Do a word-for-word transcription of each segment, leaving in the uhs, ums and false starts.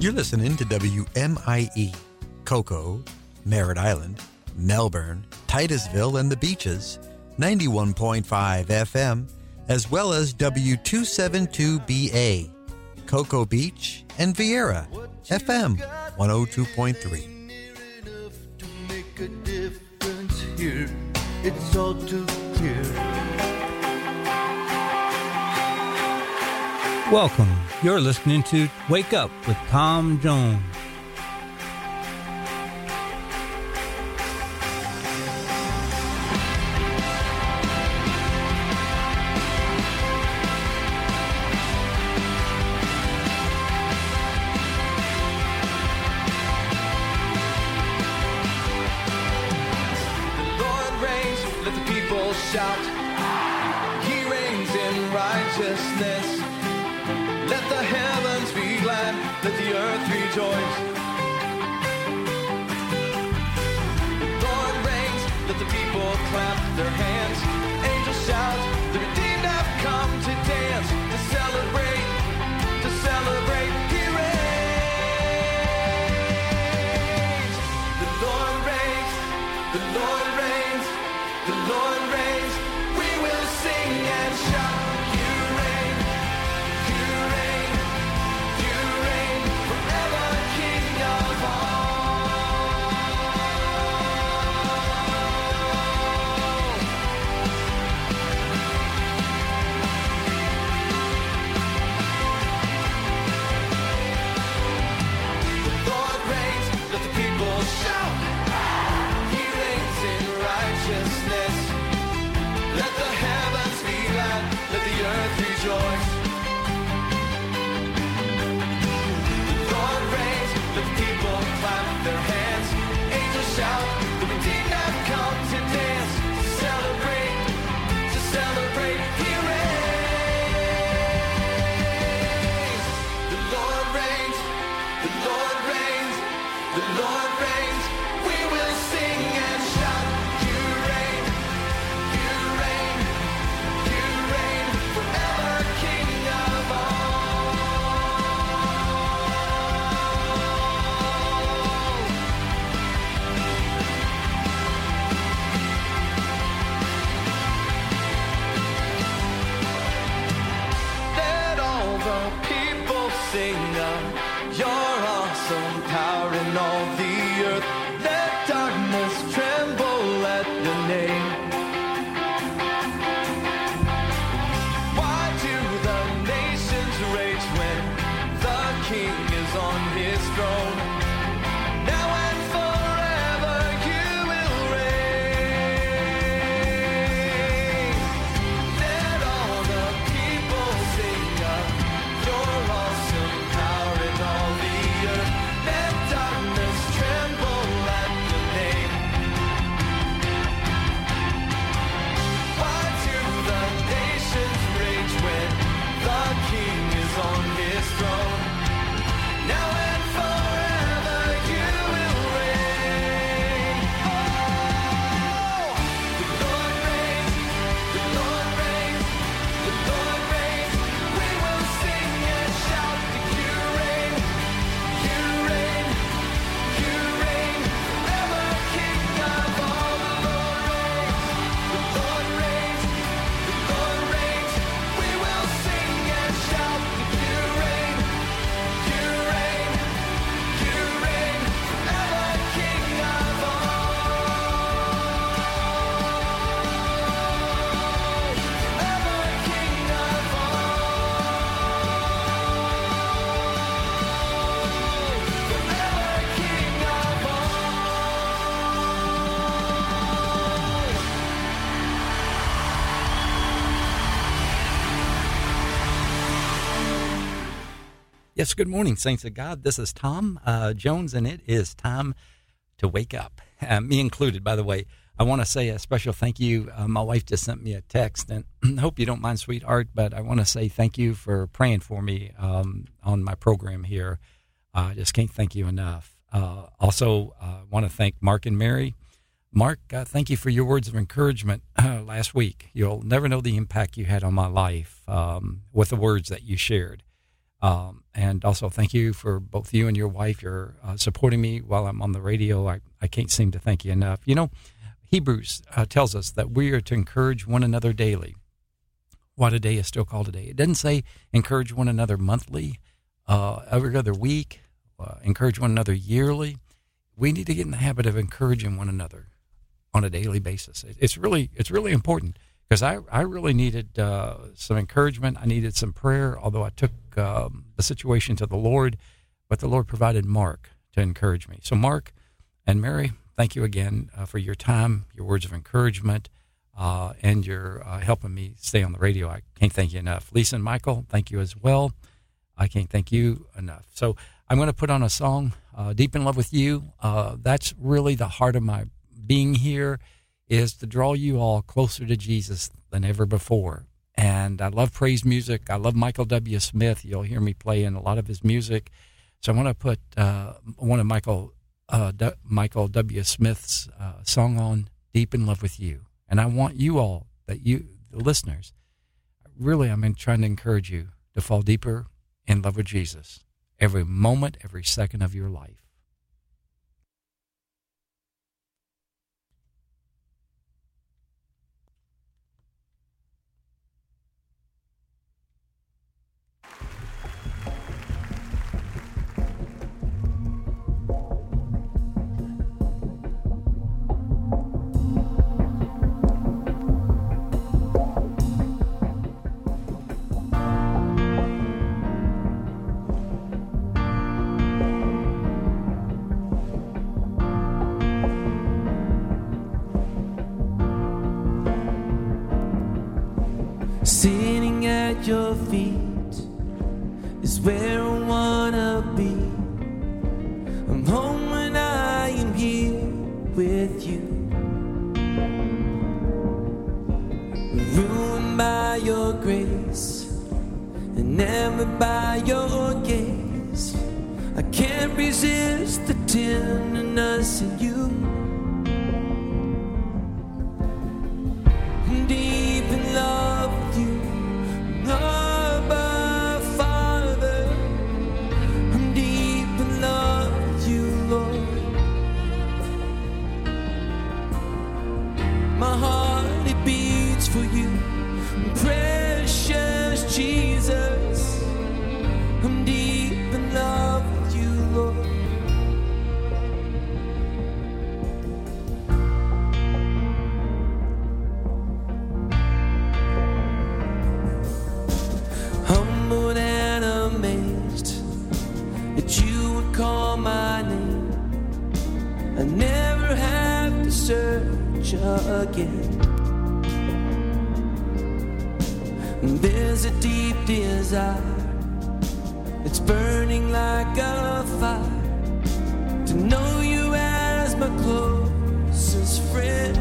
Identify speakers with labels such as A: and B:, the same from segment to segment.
A: You're listening to W M I E, Cocoa, Merritt Island, Melbourne, Titusville, and the Beaches, ninety-one point five F M, as well as W two seventy-two B A, Cocoa Beach, and Vieira, F M one oh two point three.
B: It's all too clear.
C: Welcome. You're listening to Wake Up with Tom Jones.
B: Shout, He reigns in righteousness. Let the heavens be glad, let the earth rejoice. The Lord reigns, let the people clap their hands. Angels shout, the redeemed have come to dance, to celebrate, to celebrate. He reigns. The Lord reigns, the Lord reigns, the Lord reigns. We will sing and shout. You reign, you reign, you reign forever, King of all. The Lord reigns, let the people shout. He reigns in righteousness. Let the heavens be glad, let the earth rejoice. The Lord reigns, let the people clap their hands. Angels shout, the redeemed have come to dance, to celebrate, to celebrate. He reigns. The Lord reigns, the Lord reigns, the Lord reigns. We will sing and shout. You reign, you reign, you reign forever, King of all. Let all the people sing of your awesome power in all the earth. Let darkness tremble at your name. Why do the nations rage when the King is on his throne? Now and forever you will reign. Let all the people sing of your awesome power in all the earth. Let darkness tremble at your name. Why do the nations rage when the King is on his throne? Now and forever you will reign. Oh, the Lord reigns, the Lord reigns, the Lord reigns. We will sing and shout that you reign, you reign, you reign forever, King of all. The Lord reigns, the Lord reigns, the Lord reigns. We will sing and shout that you reign, you reign, you reign forever, King of all. Forever, King of all. Forever, King of
C: Yes, good morning, saints of God. This is Tom uh, Jones, and it is time to wake up. Uh, me included, by the way. I want to say a special thank you. Uh, my wife just sent me a text, and I hope you don't mind, sweetheart, but I want to say thank you for praying for me um, on my program here. Uh, I just can't thank you enough. Uh, also, I uh, want to thank Mark and Mary. Mark, uh, thank you for your words of encouragement uh, last week. You'll never know the impact you had on my life um, with the words that you shared. Um, and also thank you for both you and your wife. You're uh, supporting me while I'm on the radio. I, I can't seem to thank you enough. You know, Hebrews uh, tells us that we are to encourage one another daily. What a day is still called a day. It doesn't say encourage one another monthly, uh, every other week, uh, encourage one another yearly. We need to get in the habit of encouraging one another on a daily basis. It, it's really it's really important because I, I really needed uh, some encouragement. I needed some prayer, although I took um, the situation to the Lord, but the Lord provided Mark to encourage me. So Mark and Mary, thank you again uh, for your time, your words of encouragement, uh, and your uh, helping me stay on the radio. I can't thank you enough. Lisa and Michael, thank you as well. I can't thank you enough. So I'm going to put on a song, uh, Deep in Love with You. Uh, that's really the heart of my being here, is to draw you all closer to Jesus than ever before. And I love praise music. I love Michael W. Smith. You'll hear me play in a lot of his music. So I want to put uh, one of Michael uh, D- Michael W. Smith's uh, song on, Deep in Love with You. And I want you all, that you, the listeners, really I'm in trying to encourage you to fall deeper in love with Jesus every moment, every second of your life.
B: Sitting at your feet is where I wanna be. I'm home when I am here with you. Ruined by your grace and never by your gaze. I can't resist the tenderness in you. I'm deep in love with you, Abba Father. I'm deep in love with you, Lord. My heart, it beats for you, precious Jesus. I'm deep in love with you, Lord. Humbled and amazed that you would call my name. I never have to search again. There's a deep desire, it's burning like a fire, to know you as my closest friend.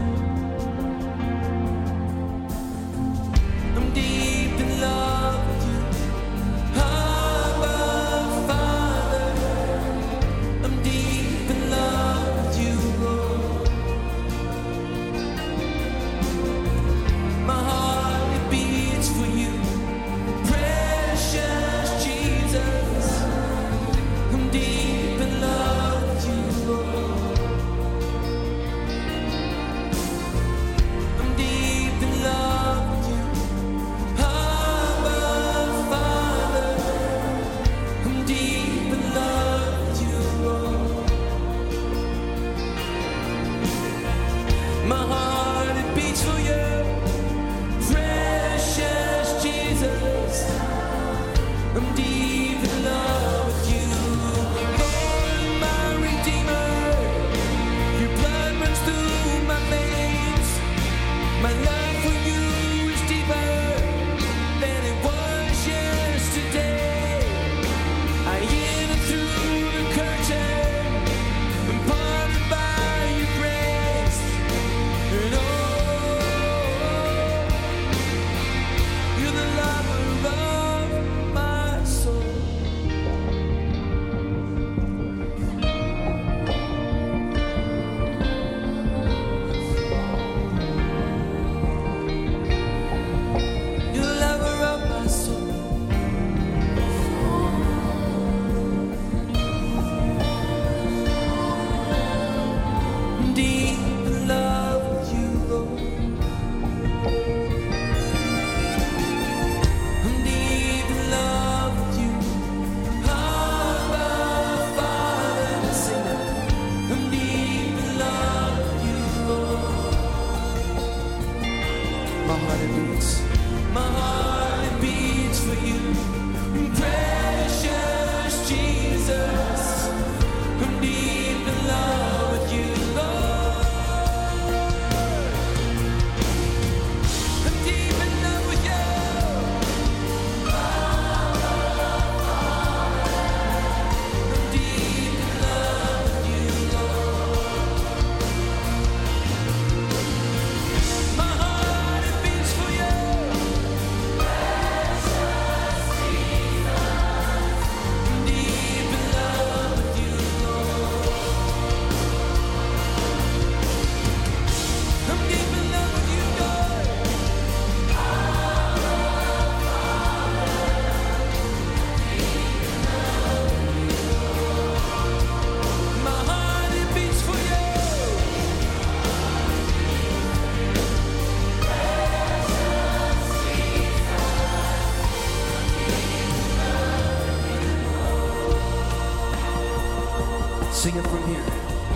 B: I'm deep in love with you, Abba Father. I'm deep in love with you, Lord. My heart, it beats for you, precious Jesus. I'm
D: Sing it from here.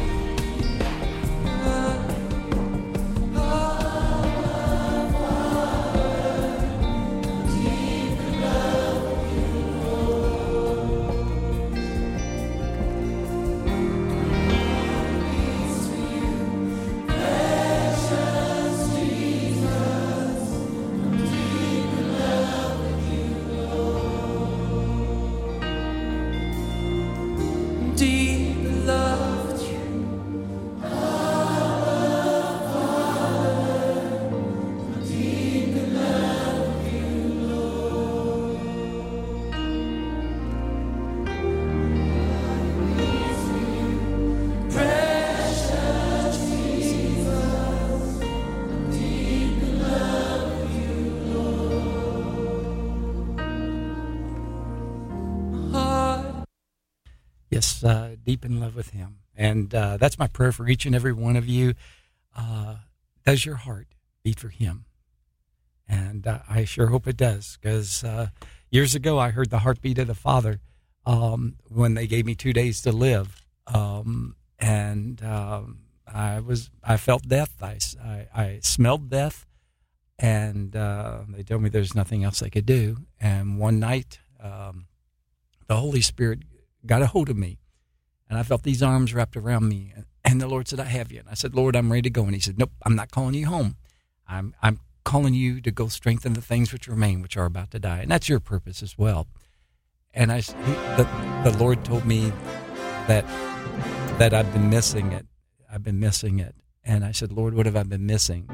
C: Yes, uh, deep in love with him. And uh, that's my prayer for each and every one of you. Uh, does your heart beat for him? And uh, I sure hope it does, because uh, years ago I heard the heartbeat of the Father um, when they gave me two days to live. Um, and um, I was I felt death. I, I, I smelled death. And uh, they told me there's nothing else they could do. And one night, um, the Holy Spirit got a hold of me, and I felt these arms wrapped around me, and the Lord said, I have you. And I said, Lord, I'm ready to go. And he said, nope, I'm not calling you home. I'm I'm calling you to go strengthen the things which remain, which are about to die. And that's your purpose as well. And I, he, the, the Lord told me that that I've been missing it. I've been missing it. And I said, Lord, what have I been missing?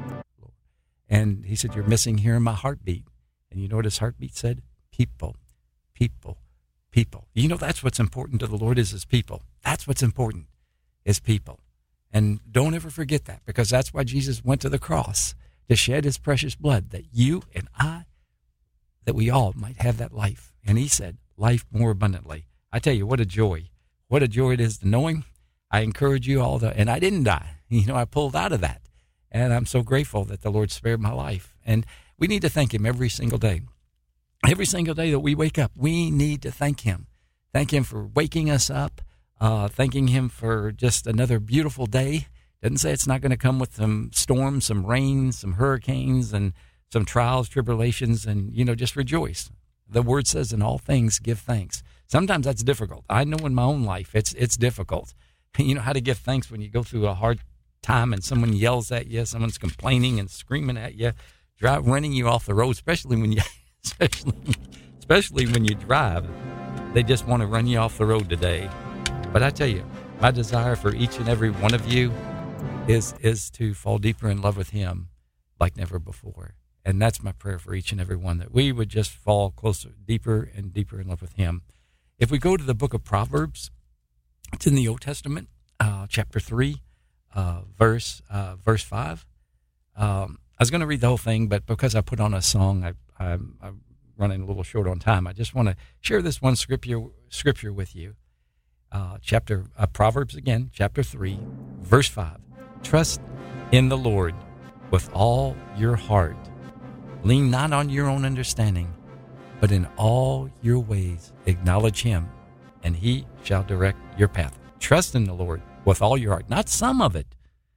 C: And he said, you're missing hearing my heartbeat. And you know what his heartbeat said? People, people. People. You know, that's what's important to the Lord is his people. That's what's important is people. And don't ever forget that, because that's why Jesus went to the cross, to shed his precious blood, that you and I, that we all might have that life. And he said, life more abundantly. I tell you, what a joy. What a joy it is to know him. I encourage you all to, and I didn't die. You know, I pulled out of that. And I'm so grateful that the Lord spared my life. And we need to thank him every single day. Every single day that we wake up, we need to thank him. Thank him for waking us up, uh, thanking him for just another beautiful day. Doesn't say it's not going to come with some storms, some rain, some hurricanes, and some trials, tribulations, and, you know, just rejoice. The word says in all things, give thanks. Sometimes that's difficult. I know in my own life, it's it's difficult. You know how to give thanks when you go through a hard time and someone yells at you, someone's complaining and screaming at you, drive, running you off the road, especially when you... Especially, especially when you drive, they just want to run you off the road today. But I tell you, my desire for each and every one of you is is to fall deeper in love with him like never before. And that's my prayer for each and every one, that we would just fall closer, deeper and deeper in love with him. If we go to the book of Proverbs, it's in the Old Testament, uh, chapter three, uh, verse uh, verse five. Um, I was going to read the whole thing, but because I put on a song, I I'm, I'm running a little short on time. I just want to share this one scripture scripture with you. Uh, chapter uh, Proverbs again, chapter three, verse five. Trust in the Lord with all your heart. Lean not on your own understanding, but in all your ways acknowledge him, and he shall direct your path. Trust in the Lord with all your heart, not some of it,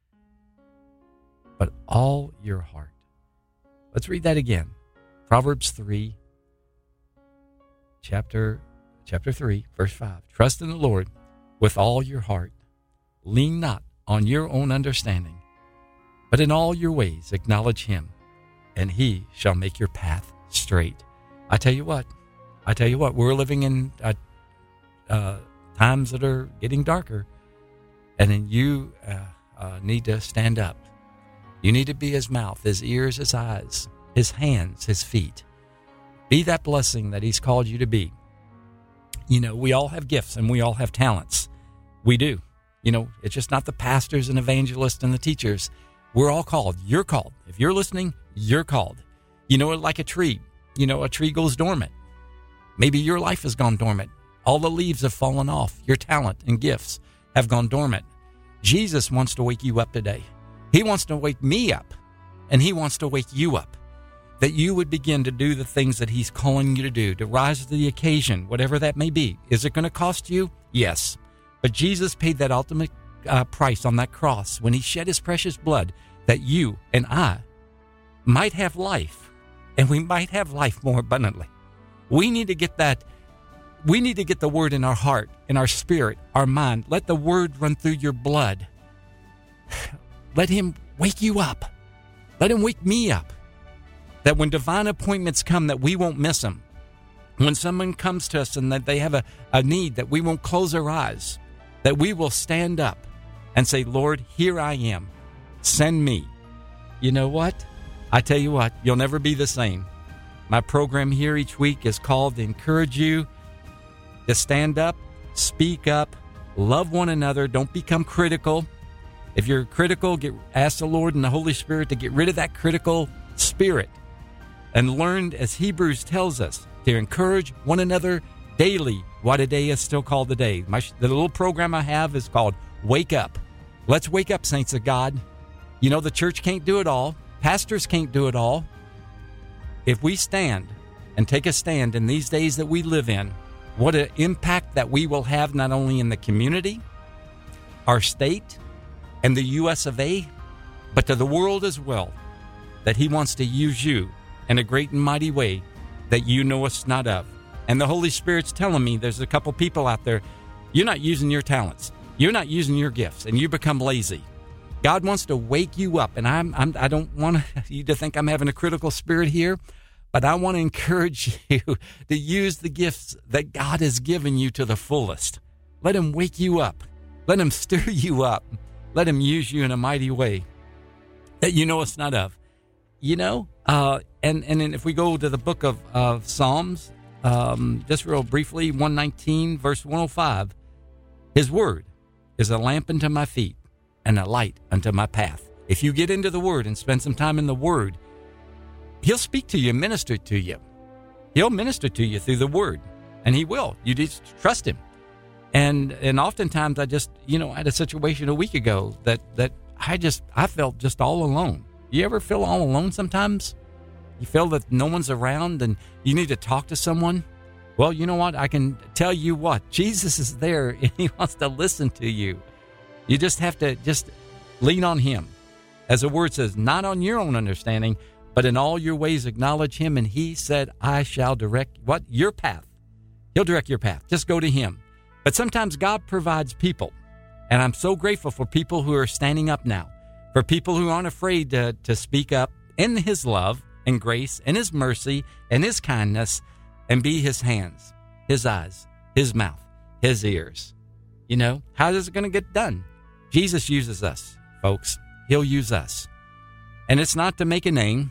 C: but all your heart. Let's read that again. Proverbs three, chapter chapter three, verse five. Trust in the Lord with all your heart. Lean not on your own understanding, but in all your ways acknowledge him, and he shall make your path straight. I tell you what, I tell you what, we're living in uh, uh, times that are getting darker, and then you uh, uh, need to stand up. You need to be his mouth, his ears, his eyes, his hands, his feet. Be that blessing that he's called you to be. You know, we all have gifts and we all have talents. We do. You know, it's just not the pastors and evangelists and the teachers. We're all called. You're called. If you're listening, you're called. You know, like a tree. You know, a tree goes dormant. Maybe your life has gone dormant. All the leaves have fallen off. Your talent and gifts have gone dormant. Jesus wants to wake you up today. He wants to wake me up, and he wants to wake you up, that you would begin to do the things that he's calling you to do, to rise to the occasion, whatever that may be. Is it going to cost you? Yes. But Jesus paid that ultimate uh, price on that cross when he shed his precious blood that you and I might have life, and we might have life more abundantly. We need to get that. We need to get the word in our heart, in our spirit, our mind. Let the word run through your blood. Let him wake you up. Let him wake me up. That when divine appointments come, that we won't miss them. When someone comes to us and that they have a, a need, that we won't close our eyes. That we will stand up and say, Lord, here I am. Send me. You know what? I tell you what, you'll never be the same. My program here each week is called to encourage you to stand up, speak up, love one another. Don't become critical. If you're critical, get ask the Lord and the Holy Spirit to get rid of that critical spirit and learn, as Hebrews tells us, to encourage one another daily. What a day is still called the day. My, the little program I have is called Wake Up. Let's wake up, saints of God. You know, the church can't do it all. Pastors can't do it all. If we stand and take a stand in these days that we live in, what an impact that we will have not only in the community, our state, and the U S of A, but to the world as well, that he wants to use you in a great and mighty way that you know us not of. And the Holy Spirit's telling me there's a couple people out there, you're not using your talents, you're not using your gifts, and you become lazy. God wants to wake you up, and I'm, I'm, I don't want you to think I'm having a critical spirit here, but I want to encourage you to use the gifts that God has given you to the fullest. Let him wake you up. Let him stir you up. Let him use you in a mighty way that you know it's not of. You know, uh, and, and then if we go to the book of, of Psalms, um, just real briefly, one nineteen, verse one oh five, his word is a lamp unto my feet and a light unto my path. If you get into the word and spend some time in the word, he'll speak to you, minister to you. He'll minister to you through the word, and he will. You just trust him. And and oftentimes I just, you know, I had a situation a week ago that, that I just, I felt just all alone. You ever feel all alone sometimes? You feel that no one's around and you need to talk to someone? Well, you know what? I can tell you what. Jesus is there and he wants to listen to you. You just have to just lean on him. As the word says, not on your own understanding, but in all your ways acknowledge him. And he said, I shall direct what? Your path. He'll direct your path. Just go to him. But sometimes God provides people. And I'm so grateful for people who are standing up now. For people who aren't afraid to, to speak up in his love and grace and his mercy and his kindness and be his hands, his eyes, his mouth, his ears. You know, how is it going to get done? Jesus uses us, folks. He'll use us. And it's not to make a name.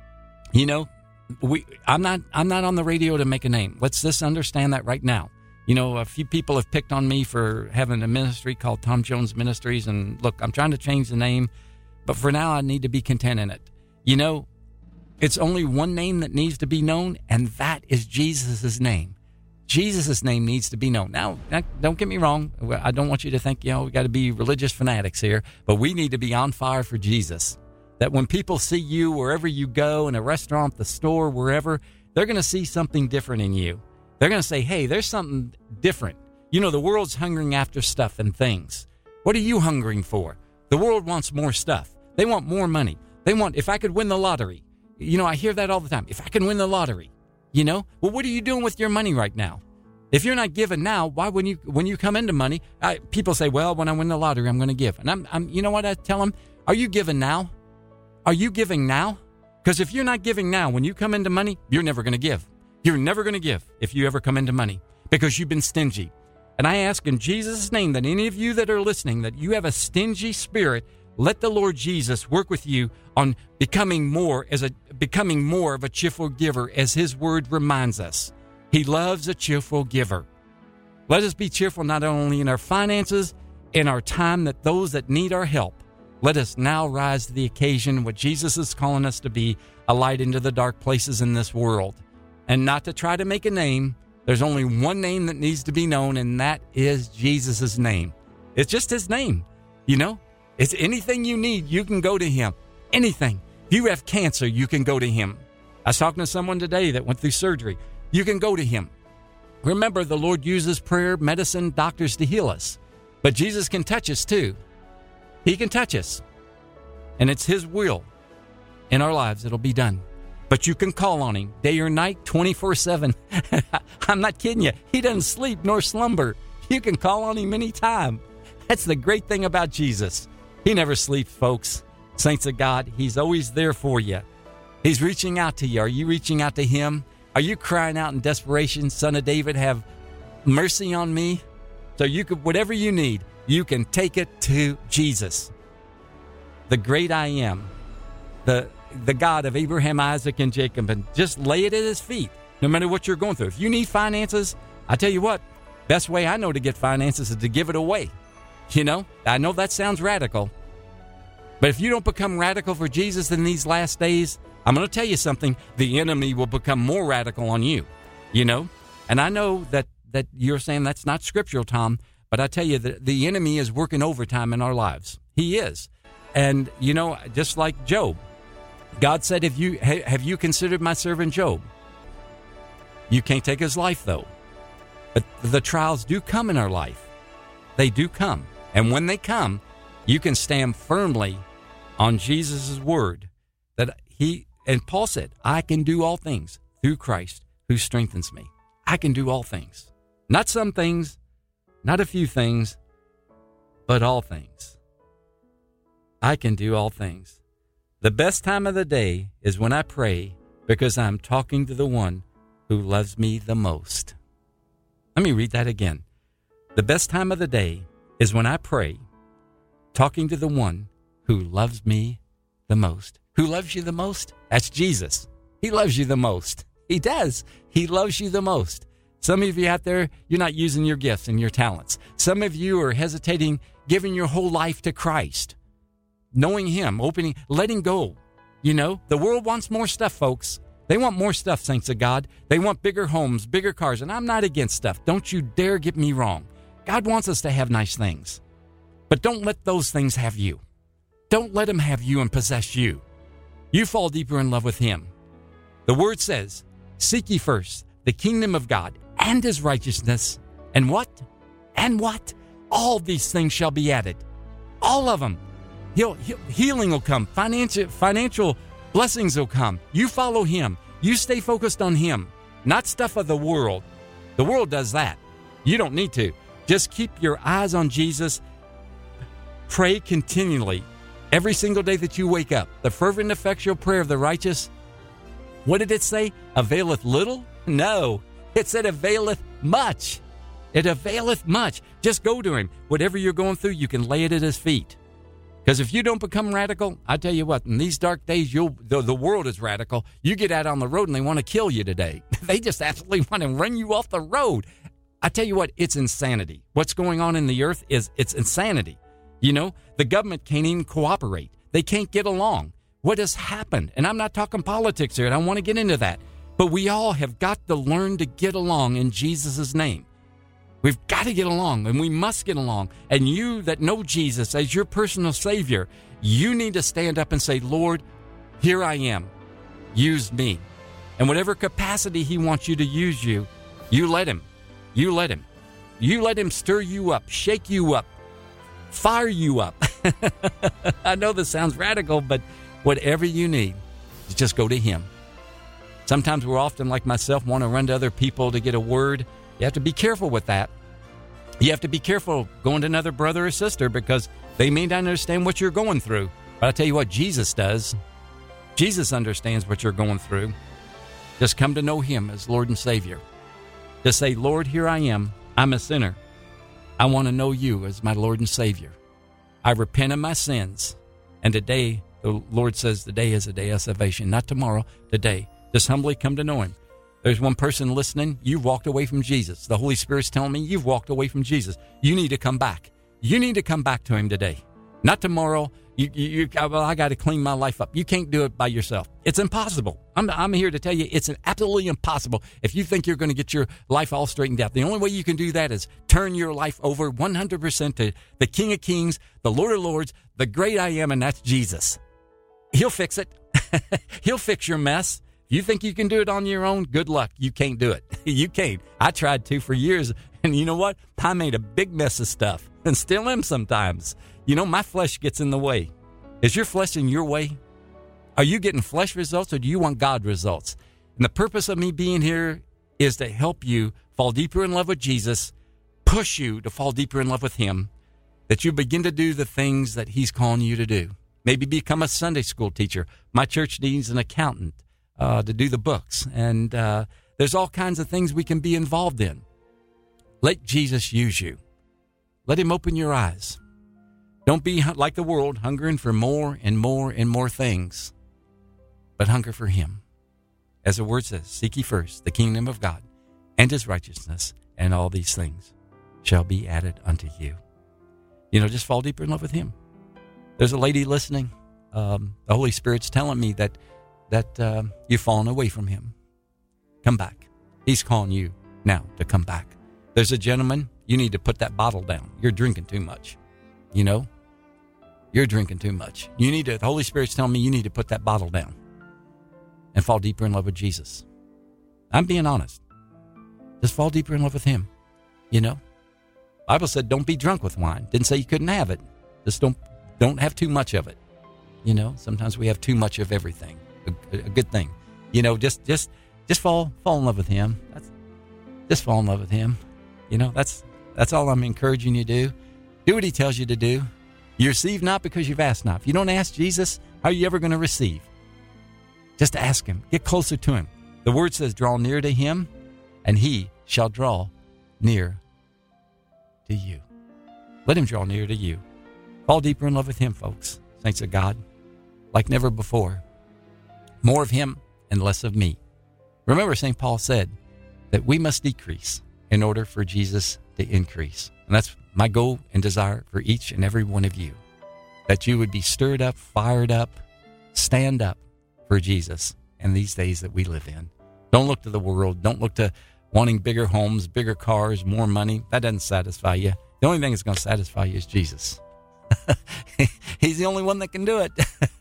C: You know, we I'm not I'm not on the radio to make a name. Let's just understand that right now. You know, a few people have picked on me for having a ministry called Tom Jones Ministries. And look, I'm trying to change the name. But for now, I need to be content in it. You know, it's only one name that needs to be known, and that is Jesus' name. Jesus' name needs to be known. Now, don't get me wrong. I don't want you to think, you know, we got to be religious fanatics here, but we need to be on fire for Jesus. That when people see you wherever you go, in a restaurant, the store, wherever, they're going to see something different in you. They're going to say, hey, there's something different. You know, the world's hungering after stuff and things. What are you hungering for? The world wants more stuff. They want more money. They want, if I could win the lottery, you know, I hear that all the time. If I can win the lottery, you know, well, what are you doing with your money right now? If you're not giving now, why wouldn't you, when you come into money, I, people say, well, when I win the lottery, I'm going to give. And I'm, I'm, you know what I tell them? Are you giving now? Are you giving now? Because if you're not giving now, when you come into money, you're never going to give. You're never going to give if you ever come into money because you've been stingy. And I ask in Jesus' name that any of you that are listening, that you have a stingy spirit, let the Lord Jesus work with you on becoming more as a becoming more of a cheerful giver, as his word reminds us. He loves a cheerful giver. Let us be cheerful not only in our finances, in our time, that those that need our help. Let us now rise to the occasion what Jesus is calling us to be, a light into the dark places in this world. And not to try to make a name. There's only one name that needs to be known, and that is Jesus' name. It's just his name, you know. It's anything you need, you can go to him. Anything. If you have cancer, you can go to him. I was talking to someone today that went through surgery. You can go to him. Remember, the Lord uses prayer, medicine, doctors to heal us. But Jesus can touch us too. He can touch us. And it's his will in our lives. It'll be done. But you can call on him day or night, twenty-four seven. I'm not kidding you. He doesn't sleep nor slumber. You can call on him anytime. That's the great thing about Jesus. He never sleeps, folks. Saints of God, he's always there for you. He's reaching out to you. Are you reaching out to him? Are you crying out in desperation, Son of David, have mercy on me? So you could, whatever you need, you can take it to Jesus. The great I am, the the God of Abraham, Isaac, and Jacob, and just lay it at his feet, no matter what you're going through. If you need finances, I tell you what, best way I know to get finances is to give it away. You know, I know that sounds radical, but if you don't become radical for Jesus in these last days, I'm going to tell you something, the enemy will become more radical on you, you know? And I know that, that you're saying that's not scriptural, Tom, but I tell you that the enemy is working overtime in our lives. He is. And, you know, just like Job, God said, "If you have you considered my servant Job?" You can't take his life, though. But the trials do come in our life. They do come. And when they come, you can stand firmly on Jesus' word that he, and Paul said, "I can do all things through Christ who strengthens me." I can do all things. Not some things, not a few things, but all things. I can do all things. The best time of the day is when I pray because I'm talking to the one who loves me the most. Let me read that again. The best time of the day is when I pray, talking to the one who loves me the most. Who loves you the most? That's Jesus. He loves you the most. He does. He loves you the most. Some of you out there, you're not using your gifts and your talents. Some of you are hesitating, giving your whole life to Christ. Knowing him, opening, letting go. You know, the world wants more stuff, folks. They want more stuff, saints of God. They want bigger homes, bigger cars. And I'm not against stuff. Don't you dare get me wrong. God wants us to have nice things. But don't let those things have you. Don't let them have you and possess you. You fall deeper in love with him. The word says, "Seek ye first the kingdom of God and his righteousness." And what? And what? All these things shall be added. All of them. He'll, he'll, healing will come. Financial, financial blessings will come. You follow him. You stay focused on him, not stuff of the world. The world does that. You don't need to. Just keep your eyes on Jesus. Pray continually every single day that you wake up. The fervent, effectual prayer of the righteous. What did it say? Availeth little? No. It said availeth much. It availeth much. Just go to him. Whatever you're going through, you can lay it at his feet. Because if you don't become radical, I tell you what, in these dark days, you'll the, the world is radical. You get out on the road and they want to kill you today. They just absolutely want to run you off the road. I tell you what, it's insanity. What's going on in the earth is it's insanity. You know, the government can't even cooperate. They can't get along. What has happened? And I'm not talking politics here, and I want to get into that. But we all have got to learn to get along in Jesus' name. We've got to get along, and we must get along. And you that know Jesus as your personal Savior, you need to stand up and say, "Lord, here I am. Use me." And whatever capacity he wants you to use you, you let him. You let him. You let him stir you up, shake you up, fire you up. I know this sounds radical, but whatever you need, just go to him. Sometimes we're often, like myself, want to run to other people to get a word. You have to be careful with that. You have to be careful going to another brother or sister because they may not understand what you're going through. But I tell you what, Jesus does. Jesus understands what you're going through. Just come to know him as Lord and Savior. Just say, "Lord, here I am. I'm a sinner. I want to know you as my Lord and Savior. I repent of my sins. And today, the Lord says today is a day of salvation. Not tomorrow, today. Just humbly come to know him. There's one person listening. You've walked away from Jesus. The Holy Spirit's telling me you've walked away from Jesus. You need to come back. You need to come back to him today. Not tomorrow. You, you, you well, I got to clean my life up. You can't do it by yourself. It's impossible. I'm, I'm here to tell you it's an absolutely impossible if you think you're going to get your life all straightened out. The only way you can do that is turn your life over one hundred percent to the King of Kings, the Lord of Lords, the great I am, and that's Jesus. He'll fix it. He'll fix your mess. You think you can do it on your own? Good luck. You can't do it. You can't. I tried to for years, and you know what? I made a big mess of stuff. and still am sometimes. You know, my flesh gets in the way. Is your flesh in your way? Are you getting flesh results, or do you want God results? And the purpose of me being here is to help you fall deeper in love with Jesus, push you to fall deeper in love with him, that you begin to do the things that he's calling you to do. Maybe become a Sunday school teacher. My church needs an accountant uh, to do the books. And uh, there's all kinds of things we can be involved in. Let Jesus use you. Let him open your eyes. Don't be like the world, hungering for more and more and more things, but hunger for him. As the word says, seek ye first the kingdom of God and his righteousness, and all these things shall be added unto you. You know, just fall deeper in love with him. There's a lady listening. Um, the Holy Spirit's telling me that that uh, you've fallen away from him. Come back. He's calling you now to come back. There's a gentleman, you need to put that bottle down. You're drinking too much. You know, you're drinking too much. You need to, the Holy Spirit's telling me you need to put that bottle down and fall deeper in love with Jesus. I'm being honest. Just fall deeper in love with him. You know, Bible said don't be drunk with wine. Didn't say you couldn't have it. Just don't don't have too much of it. You know, sometimes we have too much of everything. A, a good thing. You know, just just just fall fall in love with him. That's just fall in love with him. You know, that's that's all I'm encouraging you to do. Do what he tells you to do. You receive not because you've asked not. If you don't ask Jesus, how are you ever going to receive? Just ask him. Get closer to him. The word says, draw near to him, and he shall draw near to you. Let him draw near to you. Fall deeper in love with him, folks. Saints of God, like never before. More of him and less of me. Remember, Saint Paul said that we must decrease in order for Jesus to increase. And that's my goal and desire for each and every one of you, that you would be stirred up, fired up, stand up for Jesus in these days that we live in. Don't look to the world. Don't look to wanting bigger homes, bigger cars, more money. That doesn't satisfy you. The only thing that's going to satisfy you is Jesus. He's the only one that can do it.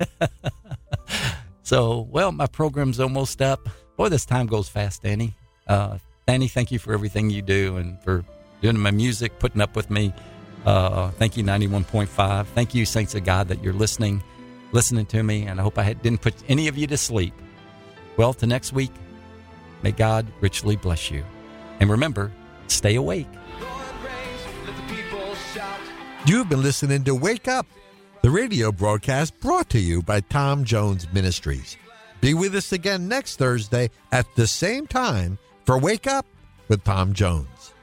C: So, well, my program's almost up. Boy, this time goes fast, Danny. Uh, Danny, thank you for everything you do and for doing my music, putting up with me. Uh, thank you, ninety-one point five. Thank you, Saints of God, that you're listening, listening to me, and I hope I had, didn't put any of you to sleep. Well, to next week, may God richly bless you. And remember, stay awake.
A: You've been listening to Wake Up, the radio broadcast brought to you by Tom Jones Ministries. Be with us again next Thursday at the same time for Wake Up with Tom Jones.